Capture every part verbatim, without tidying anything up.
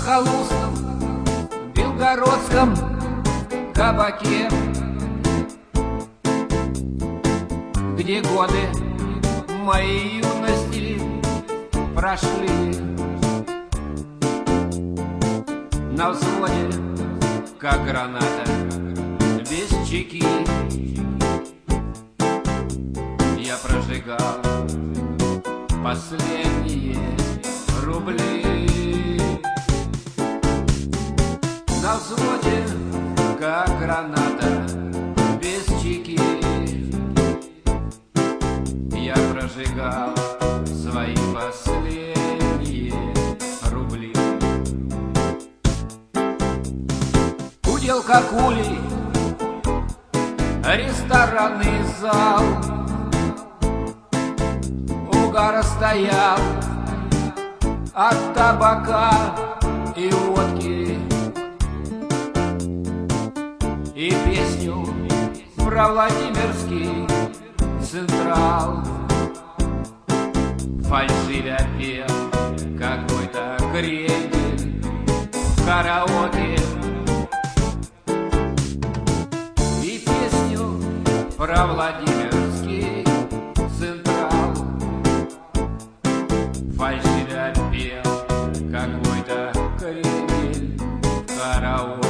захолустном белгородском кабаке, где годы моей юности прошли. На взводе, как граната, без чеки, я прожигал последние рубли. На взводе, как граната, без чеки, я прожигал свои последние рубли. Гудел как улей ресторанный зал, угар стоял от табака и водки, и песню про Владимирский Централ фальшивя пел какой-то крендель в караоке, и песню про Владимирский Централ фальшивя пел какой-то крендель в караоке.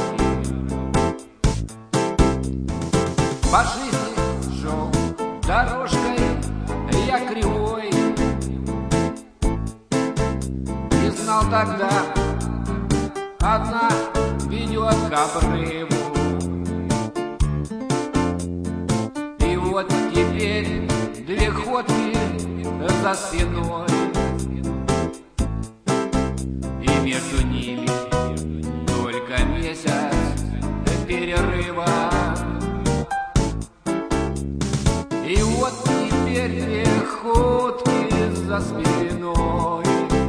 По жизни шел дорожкой я кривой, не знал тогда, одна ведет к обрыву. И вот теперь две ходки за спиной, и между ними только месяц перерыва. И вот теперь две ходки за спиной,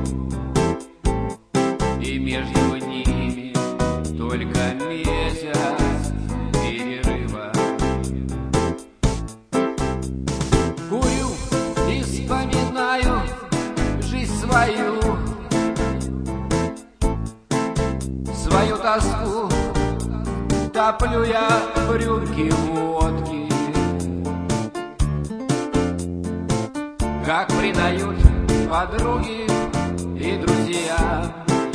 и между ними только месяц перерыва. Курю и вспоминаю жизнь свою, свою тоску топлю я в рюмке водки. Как предают подруги и друзья,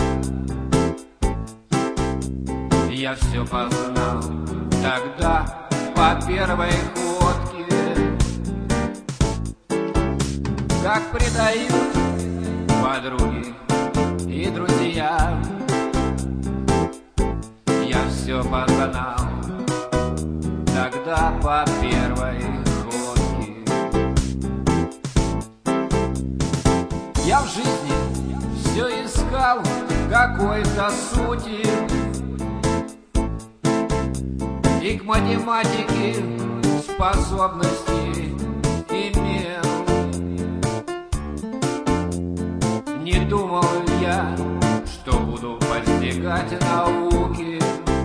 я все познал тогда по первой ходке. Как предают подруги и друзья, я все познал тогда по первой ходке. Я в жизни все искал какой-то сути, и к математике способности имел. Не думал я, что буду постигать науки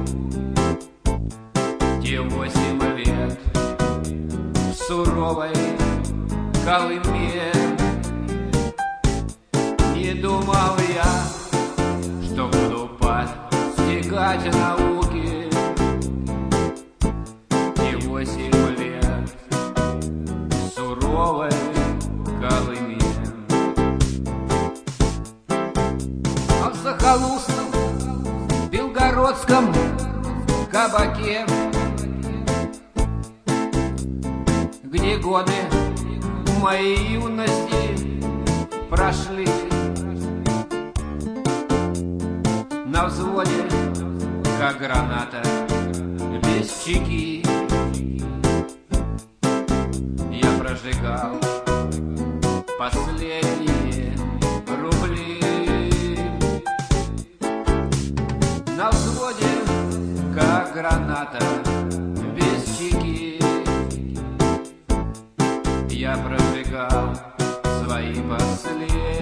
те восемь лет в суровой Колыме. Не думал я, что буду постигать науки те восемь лет в суровой Колыме. А в захолустном белгородском кабаке, где годы моей юности прошли. На взводе, как граната, без чеки, я прожигал последние рубли. На взводе, как граната, без чеки, я прожигал свои последние